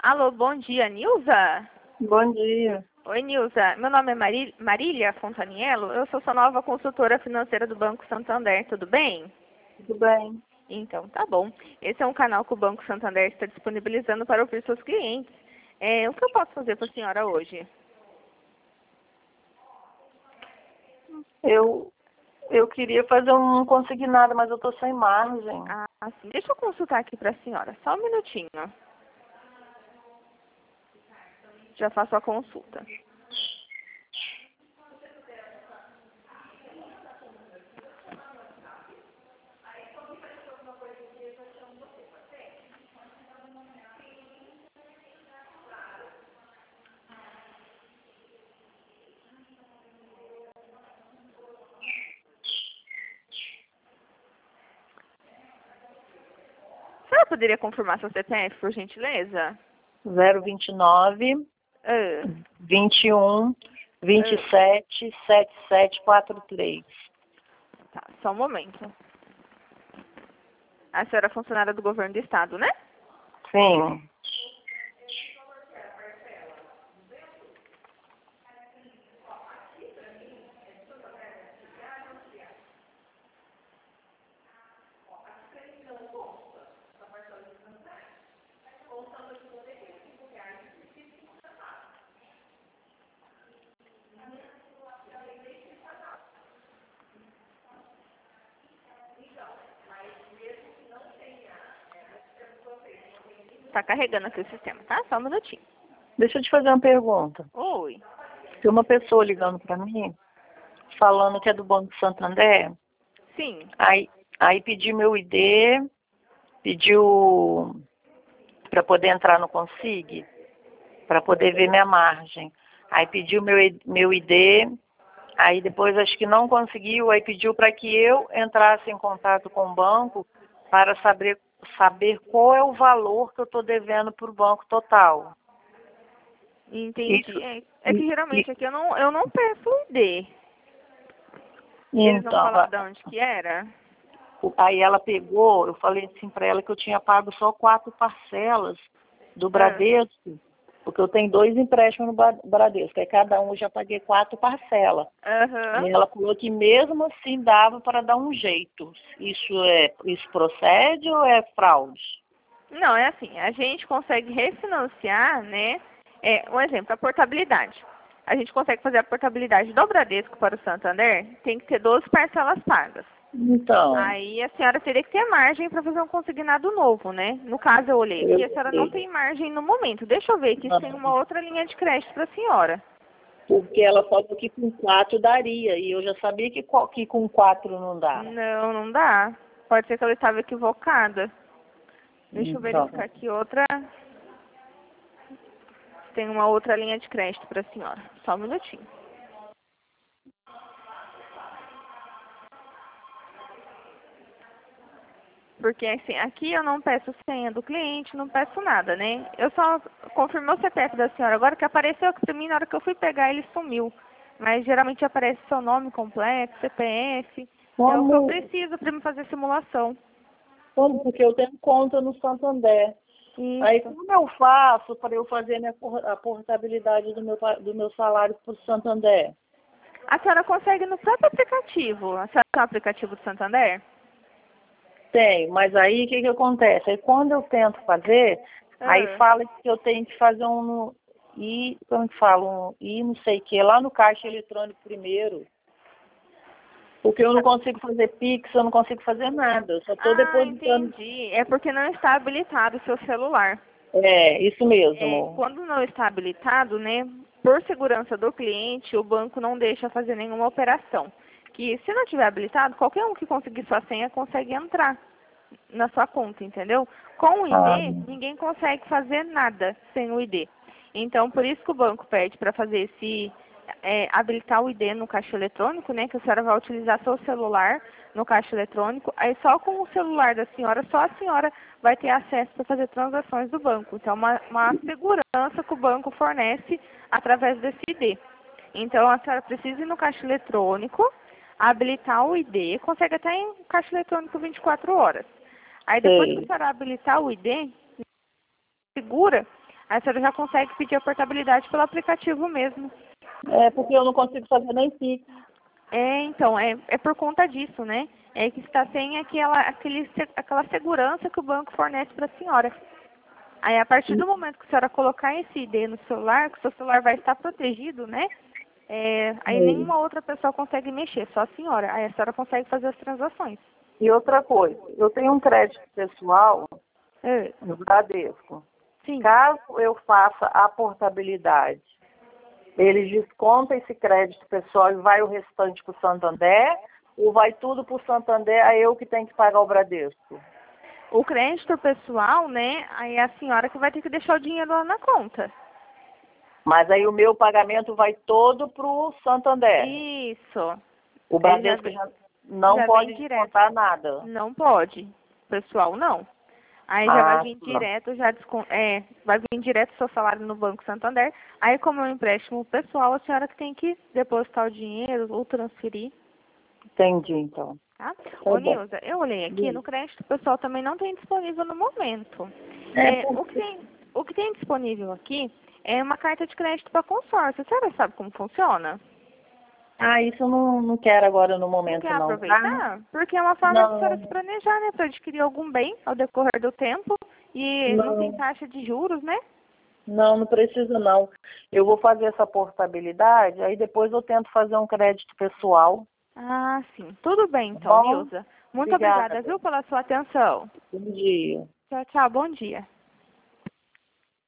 Alô, bom dia, Nilza? Bom dia. Oi, Nilza. Meu nome é Marília Fontaniello. Eu sou sua nova consultora financeira do Banco Santander. Tudo bem? Tudo bem? Então, tá bom. Esse é um canal que o Banco Santander está disponibilizando para ouvir seus clientes. O que eu posso fazer para a senhora hoje? Eu queria fazer um consignado, mas eu tô sem margem. Ah, sim. Deixa eu consultar aqui para a senhora. Só um minutinho. Já faço a consulta. A senhora poderia confirmar seu CPF, por gentileza? 029 Ah, 21 27 7743. tá, só um momento. A senhora é funcionária do governo do estado, né? Sim. Tá carregando aqui o sistema, tá? Só um minutinho. Deixa eu te fazer uma pergunta. Oi. Tem uma pessoa ligando para mim, falando que é do Banco Santander, Sim. aí pediu meu ID, pediu para poder entrar no Consig, para poder ver minha margem. Aí pediu meu ID, aí depois acho que não conseguiu, aí pediu para que eu entrasse em contato com o banco para saber qual é o valor que eu estou devendo para o banco total. Entendi. Isso, É que geralmente aqui eu não peço o ID. Eles não então, falaram de onde que era? aí ela pegou, eu falei assim para ela que eu tinha pago só 4 parcelas do Ah, Bradesco, porque eu tenho 2 empréstimos no Bradesco, aí cada um eu já paguei 4 parcelas. aham. E ela falou que mesmo assim dava para dar um jeito. Isso procede ou é fraude? Não, é assim, a gente consegue refinanciar, né? Um exemplo, a portabilidade. A gente consegue fazer a portabilidade do Bradesco para o Santander, tem que ter 12 parcelas pagas. Então, Aí a senhora teria que ter margem para fazer um consignado novo, né? No caso, eu olhei aqui, eu a senhora não sei. tem margem no momento. Deixa eu ver aqui se tem uma outra linha de crédito para a senhora. Porque ela falou que com 4 daria, e eu já sabia que com 4 não dá. Não, não dá. Pode ser que ela estava equivocada. Deixa eu Então, verificar aqui outra. Tem uma outra linha de crédito para a senhora. Só um minutinho. Porque assim, aqui eu não peço senha do cliente, não peço nada, né? Eu só confirmei o CPF da senhora agora, que apareceu aqui pra mim, na hora que eu fui pegar ele sumiu. Mas geralmente aparece seu nome completo, CPF. É o que eu preciso para me fazer simulação. porque eu tenho conta no Santander. Aí Isso. como eu faço para eu fazer a portabilidade do meu salário para o Santander? A senhora consegue no próprio aplicativo. A senhora tem o aplicativo do Santander? Tem, mas aí o que acontece? Aí quando eu tento fazer, aí Ah. fala que eu tenho que fazer como que fala, não sei o que, lá no caixa eletrônico primeiro. Porque eu não consigo fazer Pix, eu não consigo fazer nada, eu só estou Ah, depositando. entendi. É porque não está habilitado o seu celular. É, isso mesmo. Quando não está habilitado, né, por segurança do cliente, o banco não deixa fazer nenhuma operação. Que se não tiver habilitado, qualquer um que conseguir sua senha consegue entrar na sua conta, entendeu? Com o Ah, ID, ninguém consegue fazer nada sem o ID. Então, por isso que o banco pede para fazer habilitar o ID no caixa eletrônico, né? Que a senhora vai utilizar seu celular no caixa eletrônico. Aí só com o celular da senhora, só a senhora vai ter acesso para fazer transações do banco. Então, uma segurança que o banco fornece através desse ID. Então, a senhora precisa ir no caixa eletrônico, habilitar o ID, consegue até em caixa eletrônico 24 horas. Aí depois que a sei. senhora habilitar o ID, segura, Aí a senhora já consegue pedir a portabilidade pelo aplicativo mesmo. É porque eu não consigo fazer nem Pix. Então, é por conta disso, né? É que está sem aquela segurança que o banco fornece para a senhora. Aí, a partir do momento que a senhora colocar esse ID no celular, que o seu celular vai estar protegido, né? Aí nenhuma outra pessoa consegue mexer, só a senhora. Aí a senhora consegue fazer as transações. E outra coisa, eu tenho um crédito pessoal É, no Bradesco. sim. Caso eu faça a portabilidade, eles descontam esse crédito pessoal e vai o restante para o Santander, ou vai tudo para o Santander, aí eu que tenho que pagar o Bradesco? O crédito pessoal, né? Aí é a senhora que vai ter que deixar o dinheiro lá na conta. Mas aí o meu pagamento vai todo para o Santander. Isso. O Bradesco já não já pode vem direto. descontar nada. Não pode. Pessoal, não. Aí já vai vir direto, vai vir direto o seu salário no Banco Santander. Aí, como é um empréstimo pessoal, a senhora que tem que depositar o dinheiro ou transferir. Entendi, então. Tá? Tá Ô, bom. Nilza, eu olhei aqui, no crédito pessoal também não tem disponível no momento. O que tem disponível aqui é uma carta de crédito para consórcio. A senhora sabe como funciona? Ah, isso eu não quero agora no momento, Quer não, tá? aproveitar? Porque é uma forma de a senhora se planejar, né? Para adquirir algum bem ao decorrer do tempo e não tem taxa de juros, né? Não precisa, não. Eu vou fazer essa portabilidade, aí depois eu tento fazer um crédito pessoal. Ah, sim. Tudo bem, Tá então, bom? Nilza. Muito Obrigada. obrigada, viu, pela sua atenção. Bom dia. Tchau, tchau. Bom dia.